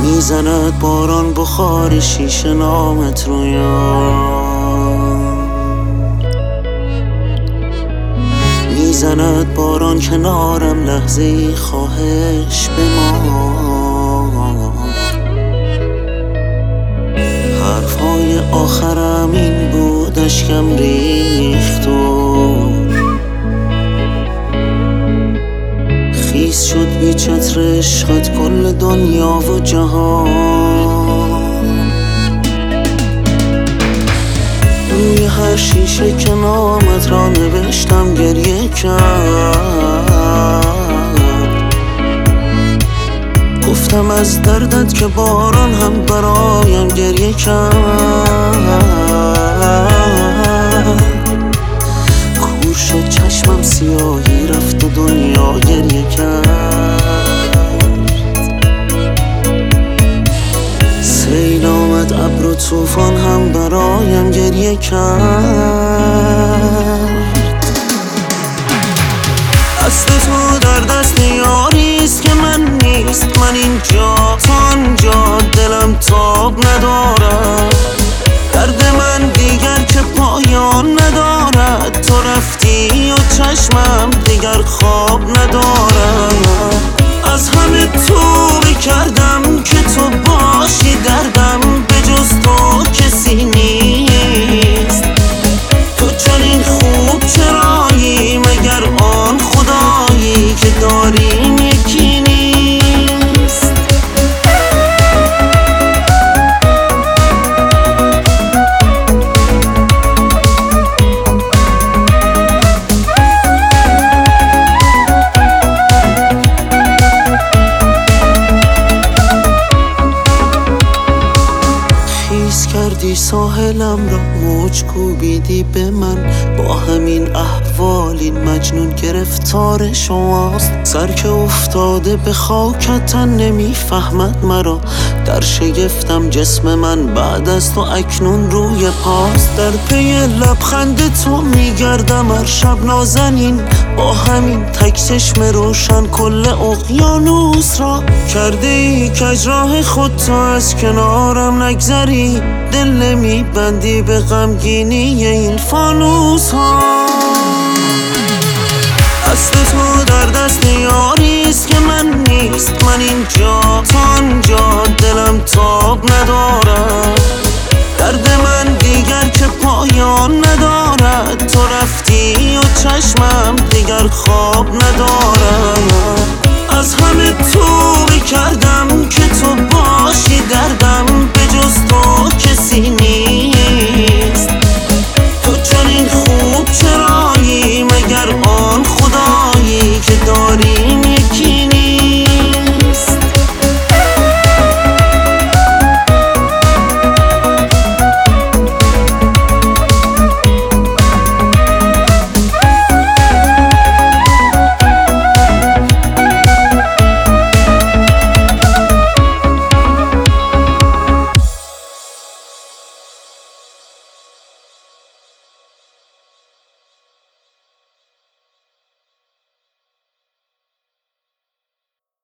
میزند باران بخار شیشه نامت رویان، میزند باران کنارم لحظه ای خواهش بمان. حرفهای آخرم این بود اشکم ریخت و خیس شد بی چتر عشقت کل دنیا و جهان. روی هر شیشه که نامت را نوشتم گریه کرد، گفتم از دردت که باران هم برایم گریه کرد. کور شد چشمم سیاهی رفت و دنیا گریه کرد. سیل آمد ابر و طوفان هم برایم گریه کرد. دست تو در دست یاریست که من نیست، من اینجا تا آنجا دلم تاب ندارد. درد من دیگر که پایان ندارد، تو رفتی و چشمم دیگر خواب ندارد. از همه توبه کردم که تو باشی دردم، به جز تو کسی نیست. تو چنین خوب چرایی مگر آن خدایی که داریم یکی نیست. کردی ساحلم را، موج کوبیدی به من، با همین احوال این مجنون گرفتار شماست. سر که افتاده به خاکت نمیفهمد مرا، در شگفتم جسم من بعد از تو اکنون روی پاست. در پی لبخند تو میگردم هر شب نازنین، با همین تک چشم روشن کل اقیانوس را کرده ای کج راه خود، تو از کنارم نگذری، دل نمیبندی به غمگینی این فانوس ها. دست تو در دست یاریست که من نیست، من اینجا تا آنجا دلم تاب ندارد. درد من دیگر که پایان ندارد، تو رفتی و چشمم دیگر خواب ندارد. از همه توبه کردم